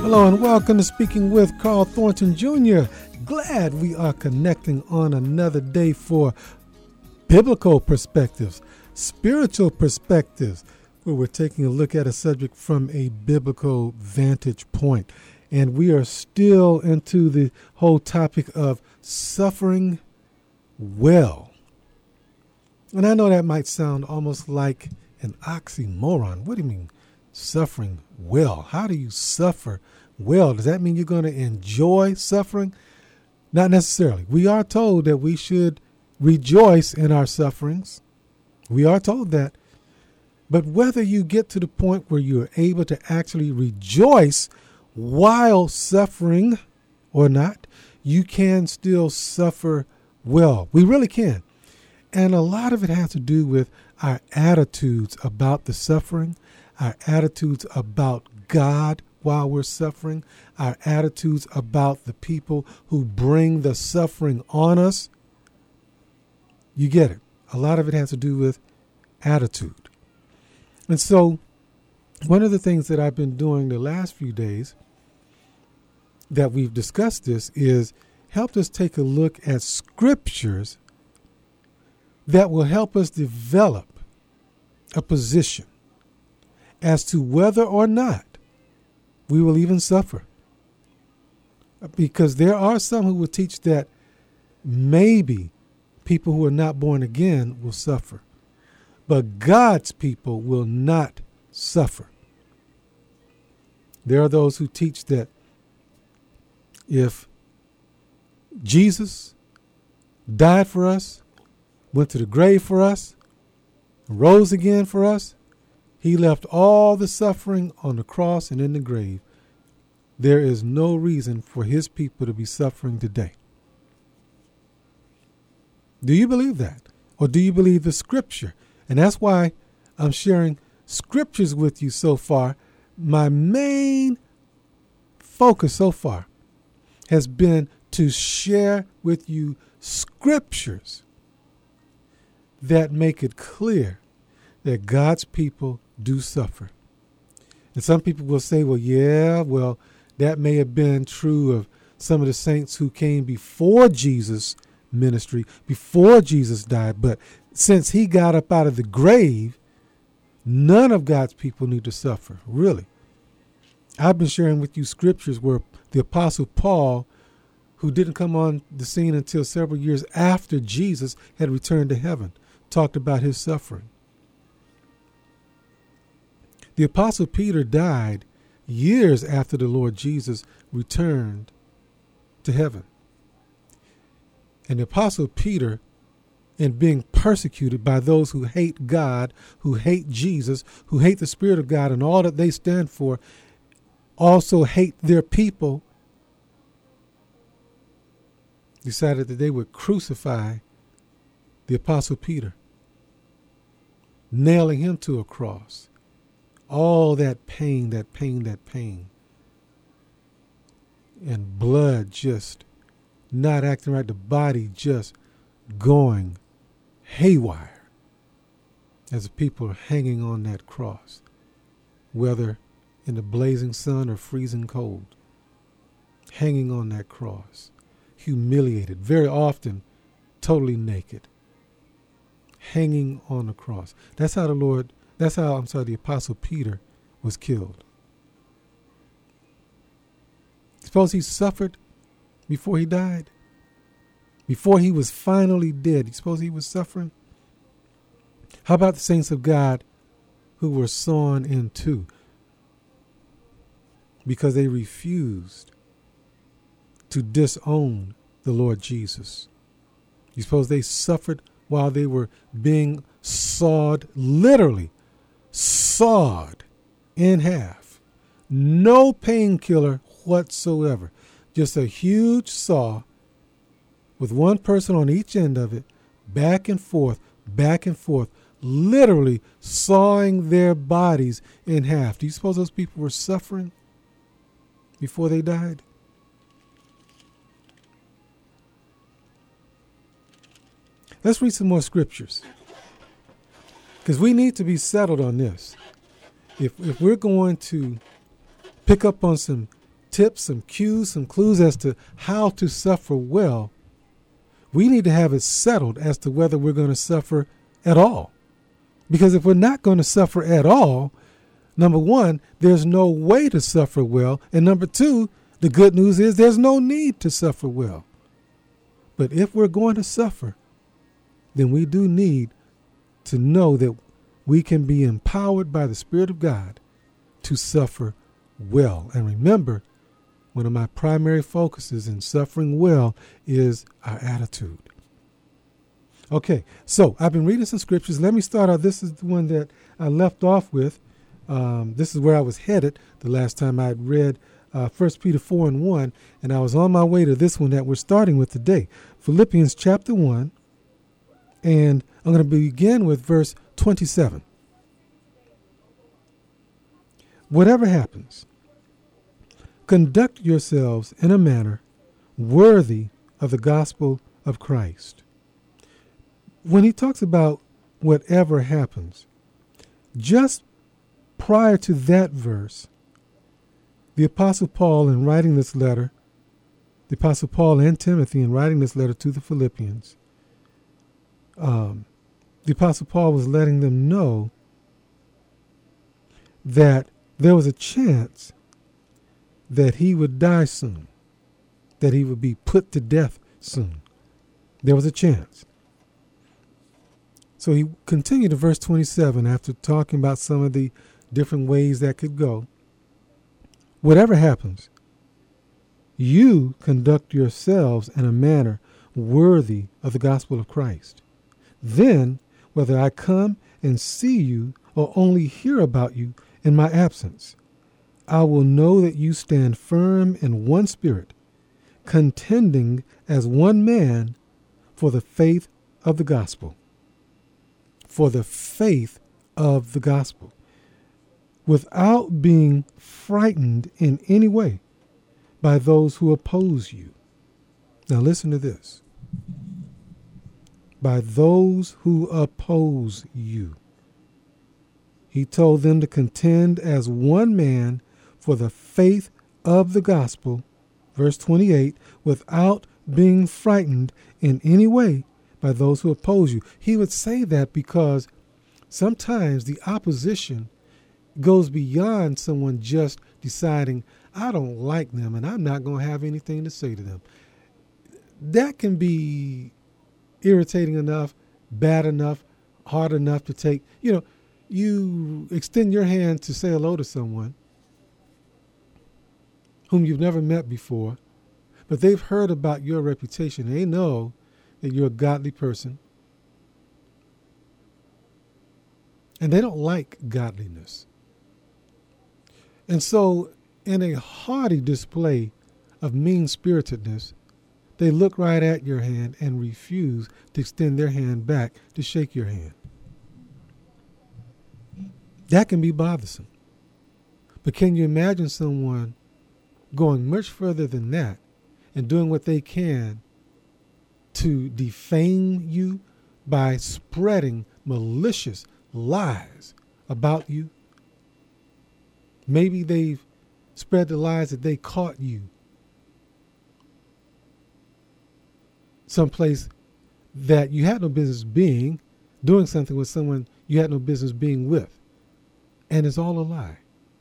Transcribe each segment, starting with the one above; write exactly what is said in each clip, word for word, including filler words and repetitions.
Hello and welcome to Speaking with Carl Thornton Junior Glad we are connecting on another day for biblical perspectives, spiritual perspectives, where we're taking a look at a subject from a biblical vantage point. And we are still into the whole topic of suffering well. And I know that might sound almost like an oxymoron. What do you mean, suffering well? How do you suffer well? Does that mean you're going to enjoy suffering? Not necessarily. We are told that we should rejoice in our sufferings. We are told that. But whether you get to the point where you're able to actually rejoice while suffering or not, you can still suffer well. We really can. And a lot of it has to do with our attitudes about the suffering, our attitudes about God while we're suffering, our attitudes about the people who bring the suffering on us. You get it. A lot of it has to do with attitude. And so one of the things that I've been doing the last few days that we've discussed this is helped us take a look at scriptures that will help us develop a position as to whether or not we will even suffer. Because there are some who will teach that maybe people who are not born again will suffer, but God's people will not suffer. There are those who teach that if Jesus died for us, went to the grave for us, rose again for us, he left all the suffering on the cross and in the grave. There is no reason for his people to be suffering today. Do you believe that? Or do you believe the scripture? And that's why I'm sharing scriptures with you so far. My main focus so far has been to share with you scriptures that make it clear that God's people do suffer. And some people will say, well, yeah, well, that may have been true of some of the saints who came before Jesus' ministry, before Jesus died. But since he got up out of the grave, none of God's people need to suffer, really. I've been sharing with you scriptures where the Apostle Paul, who didn't come on the scene until several years after Jesus had returned to heaven, talked about his suffering. The Apostle Peter died years after the Lord Jesus returned to heaven. And the Apostle Peter, in being persecuted by those who hate God, who hate Jesus, who hate the Spirit of God and all that they stand for, also hate their people, decided that they would crucify the Apostle Peter, nailing him to a cross. All that pain, that pain, that pain. And blood just not acting right, the body just going haywire as the people are hanging on that cross, whether in the blazing sun or freezing cold, hanging on that cross, humiliated, very often totally naked, hanging on the cross. That's how the Lord, that's how, I'm sorry, the Apostle Peter was killed. Suppose he suffered before he died, before he was finally dead. You suppose he was suffering? How about the saints of God who were sawn in two because they refused to disown the Lord Jesus? You suppose they suffered while they were being sawed, literally sawed in half? No painkiller whatsoever. Just a huge saw with one person on each end of it, back and forth, back and forth, literally sawing their bodies in half. Do you suppose those people were suffering before they died? Let's read some more scriptures, because we need to be settled on this. If if we're going to pick up on some tips, some cues, some clues as to how to suffer well, we need to have it settled as to whether we're going to suffer at all. Because if we're not going to suffer at all, number one, there's no way to suffer well. And number two, the good news is there's no need to suffer well. But if we're going to suffer, then we do need to know that we can be empowered by the Spirit of God to suffer well. And remember, one of my primary focuses in suffering well is our attitude. Okay, so I've been reading some scriptures. Let me start out. This is the one that I left off with. Um, this is where I was headed the last time I had read uh, First Peter four and one, and I was on my way to this one that we're starting with today. Philippians chapter one, and I'm going to begin with verse twenty-seven. Whatever happens, conduct yourselves in a manner worthy of the gospel of Christ. When he talks about whatever happens, just prior to that verse, the Apostle Paul, in writing this letter, the Apostle Paul and Timothy, in writing this letter to the Philippians, um, the Apostle Paul was letting them know that there was a chance that he would die soon, that he would be put to death soon. There was a chance. So he continued to verse twenty-seven after talking about some of the different ways that could go. Whatever happens, you conduct yourselves in a manner worthy of the gospel of Christ. Then, whether I come and see you or only hear about you in my absence, I will know that you stand firm in one spirit, contending as one man for the faith of the gospel. For the faith of the gospel, without being frightened in any way by those who oppose you. Now listen to this. By those who oppose you. He told them to contend as one man for the faith of the gospel, verse twenty-eight, without being frightened in any way by those who oppose you. He would say that because sometimes the opposition goes beyond someone just deciding, I don't like them and I'm not going to have anything to say to them. That can be irritating enough, bad enough, hard enough to take. You know, you extend your hand to say hello to someone whom you've never met before, but they've heard about your reputation. They know that you're a godly person. And they don't like godliness. And so in a haughty display of mean-spiritedness, they look right at your hand and refuse to extend their hand back to shake your hand. That can be bothersome. But can you imagine someone going much further than that and doing what they can to defame you by spreading malicious lies about you? Maybe they've spread the lies that they caught you someplace that you had no business being, doing something with someone you had no business being with, and it's all a lie.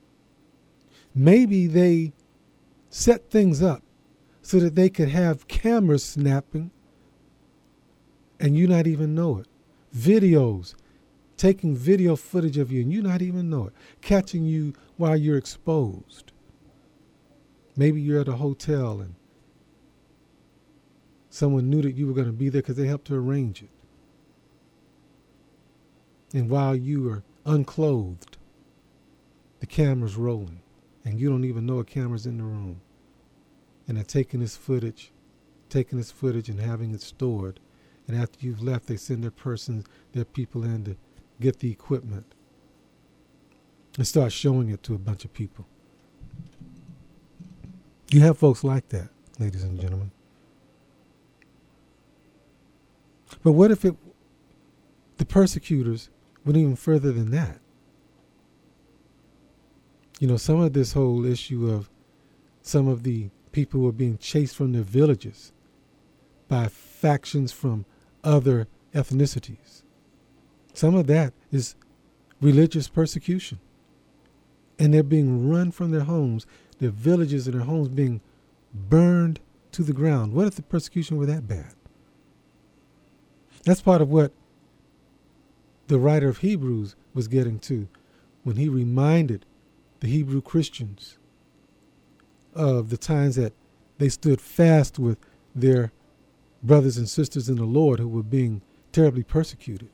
Maybe they set things up so that they could have cameras snapping and you not even know it. Videos, taking video footage of you and you not even know it. Catching you while you're exposed. Maybe you're at a hotel and someone knew that you were going to be there because they helped to arrange it. And while you are unclothed, the camera's rolling and you don't even know a camera's in the room. And they're taking this footage, taking this footage and having it stored. And after you've left, they send their persons, their people in to get the equipment and start showing it to a bunch of people. You have folks like that, ladies and gentlemen. But what if it, the persecutors went even further than that? You know, some of this whole issue of some of the people who were being chased from their villages by factions from other ethnicities. Some of that is religious persecution. And they're being run from their homes, their villages and their homes being burned to the ground. What if the persecution were that bad? That's part of what the writer of Hebrews was getting to when he reminded the Hebrew Christians of the times that they stood fast with their brothers and sisters in the Lord who were being terribly persecuted.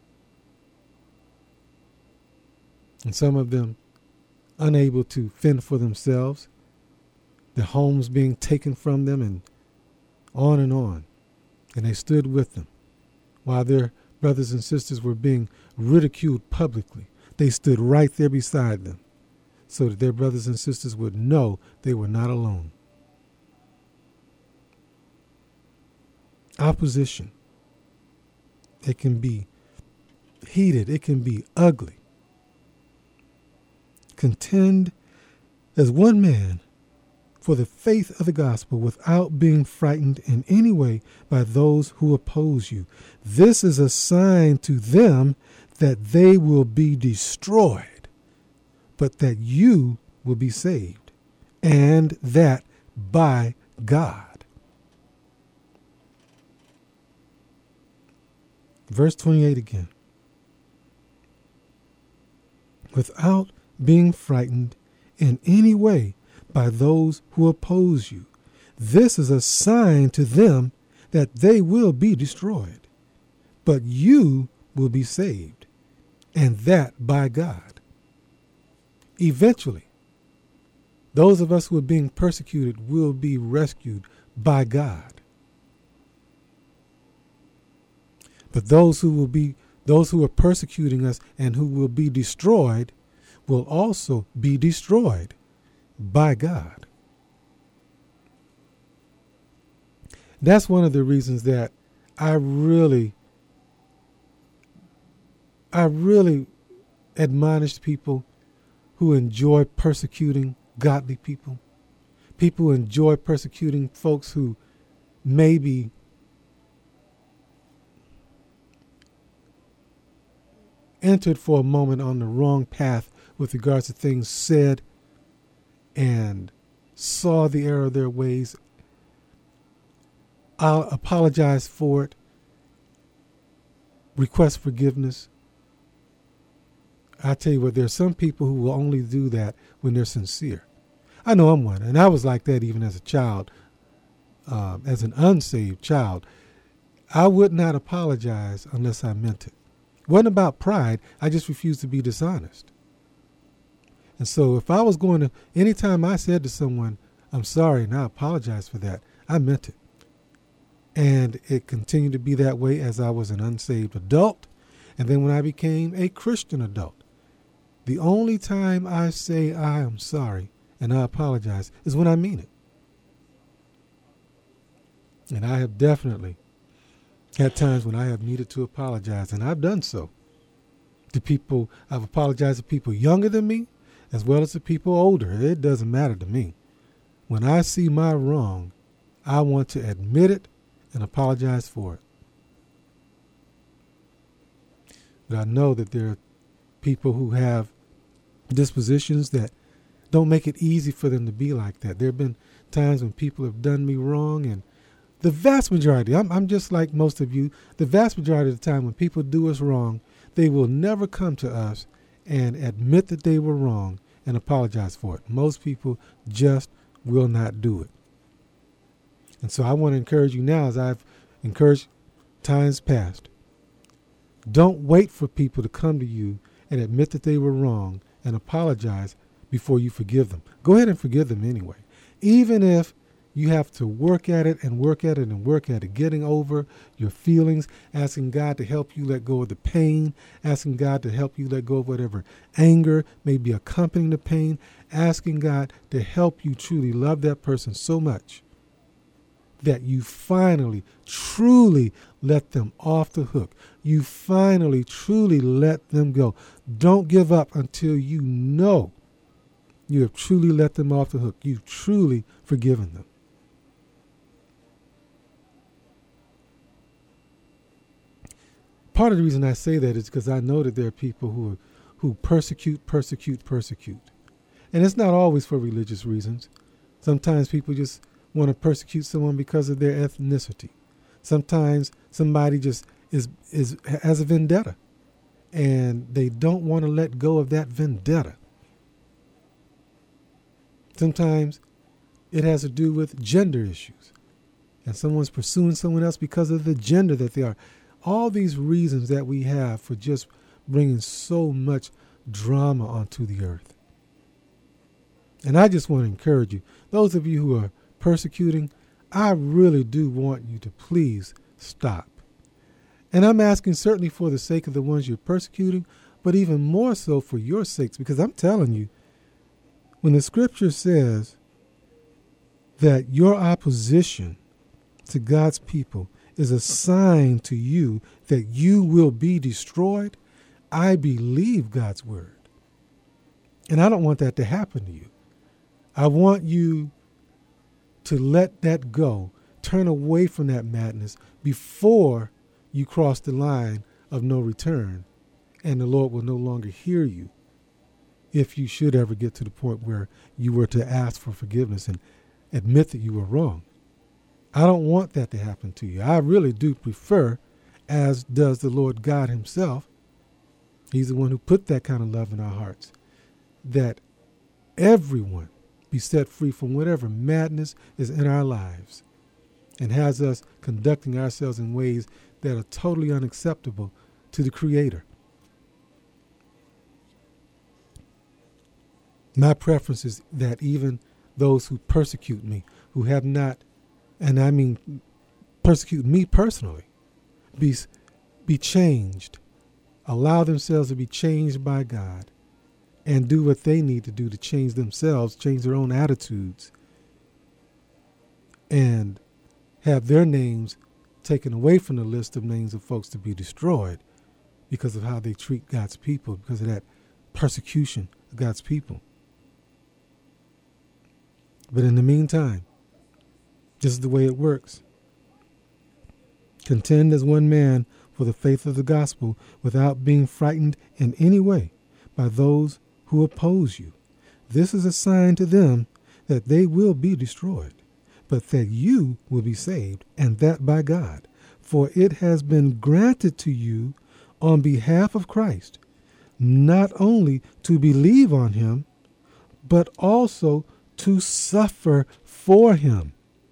And some of them unable to fend for themselves, their homes being taken from them, and on and on. And they stood with them while their brothers and sisters were being ridiculed publicly. They stood right there beside them so that their brothers and sisters would know they were not alone. Opposition. It can be heated. It can be ugly. Contend as one man for the faith of the gospel without being frightened in any way by those who oppose you. This is a sign to them that they will be destroyed, but that you will be saved, and that by God. Verse twenty-eight again. Without being frightened in any way by those who oppose you. This is a sign to them that they will be destroyed, but you will be saved, and that by God. Eventually, those of us who are being persecuted will be rescued by God. But those who will be, those who are persecuting us and who will be destroyed will also be destroyed by God. That's one of the reasons that I really, I really admonish people who enjoy persecuting godly people, people who enjoy persecuting folks who maybe entered for a moment on the wrong path with regards to things said and saw the error of their ways. I'll apologize for it, request forgiveness. I tell you what, there's some people who will only do that when they're sincere. I know I'm one, and I was like that even as a child, uh, as an unsaved child. I would not apologize unless I meant it. It wasn't about pride. I just refused to be dishonest. And so if I was going to, anytime I said to someone, I'm sorry and I apologize for that, I meant it. And it continued to be that way as I was an unsaved adult. And then when I became a Christian adult, the only time I say I am sorry and I apologize is when I mean it. And I have definitely had times when I have needed to apologize, and I've done so. To people, I've apologized to people younger than me, as well as to people older. It doesn't matter to me. When I see my wrong, I want to admit it and apologize for it. But I know that there are people who have dispositions that don't make it easy for them to be like that. There have been times when people have done me wrong, and the vast majority, I'm, I'm just like most of you, the vast majority of the time when people do us wrong, they will never come to us and admit that they were wrong and apologize for it. Most people just will not do it. And so I want to encourage you now, as I've encouraged times past, don't wait for people to come to you and admit that they were wrong and apologize before you forgive them. Go ahead and forgive them anyway. Even if you have to work at it and work at it and work at it, getting over your feelings, asking God to help you let go of the pain, asking God to help you let go of whatever anger may be accompanying the pain, asking God to help you truly love that person so much that you finally, truly let them off the hook. You finally, truly let them go. Don't give up until you know You have truly let them off the hook. You've truly forgiven them. Part of the reason I say that is because I know that there are people who are, who persecute, persecute, persecute. And it's not always for religious reasons. Sometimes people just want to persecute someone because of their ethnicity. Sometimes somebody just is is has a vendetta, and they don't want to let go of that vendetta. Sometimes it has to do with gender issues, and someone's pursuing someone else because of the gender that they are. All these reasons that we have for just bringing so much drama onto the earth. And I just want to encourage you, those of you who are persecuting, I really do want you to please stop. And I'm asking certainly for the sake of the ones you're persecuting, but even more so for your sakes, because I'm telling you, when the scripture says that your opposition to God's people is a sign to you that you will be destroyed, I believe God's word. And I don't want that to happen to you. I want you to let that go, turn away from that madness before you cross the line of no return, and the Lord will no longer hear you if you should ever get to the point where you were to ask for forgiveness and admit that you were wrong. I don't want that to happen to you. I really do prefer, as does the Lord God himself, he's the one who put that kind of love in our hearts, that everyone be set free from whatever madness is in our lives and has us conducting ourselves in ways that are totally unacceptable to the Creator. My preference is that even those who persecute me, who have not, and I mean persecute me personally, be, be changed, allow themselves to be changed by God, and do what they need to do to change themselves, change their own attitudes, and have their names taken away from the list of names of folks to be destroyed because of how they treat God's people, because of that persecution of God's people. But in the meantime, this is the way it works. Contend as one man for the faith of the gospel without being frightened in any way by those who oppose you. This is a sign to them that they will be destroyed, but that you will be saved, and that by God. For it has been granted to you on behalf of Christ, not only to believe on him, but also to suffer for him.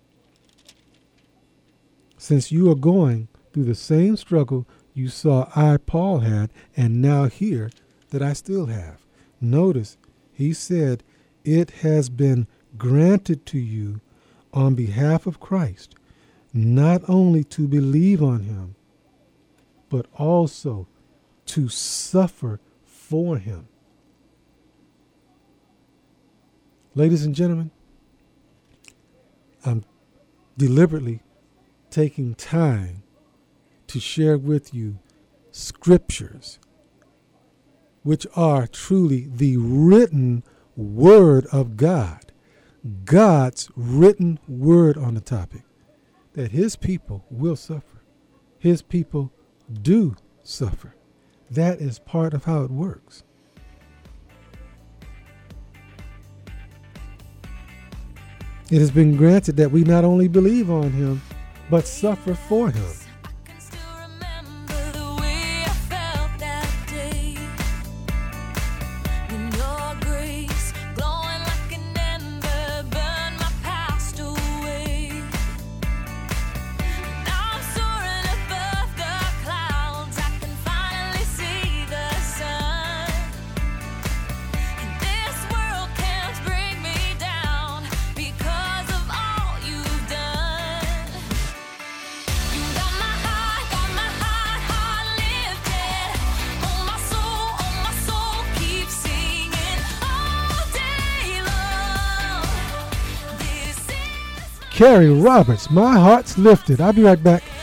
Since you are going through the same struggle you saw I, Paul, had, and now hear that I still have. Notice, he said, it has been granted to you on behalf of Christ, not only to believe on him, but also to suffer for him. Ladies and gentlemen, I'm deliberately taking time to share with you scriptures which are truly the written word of God, God's written word on the topic, that his people will suffer. His people do suffer. That is part of how it works. It has been granted that we not only believe on him, but suffer for him. Carrie Roberts, My Heart's Lifted. I'll be right back.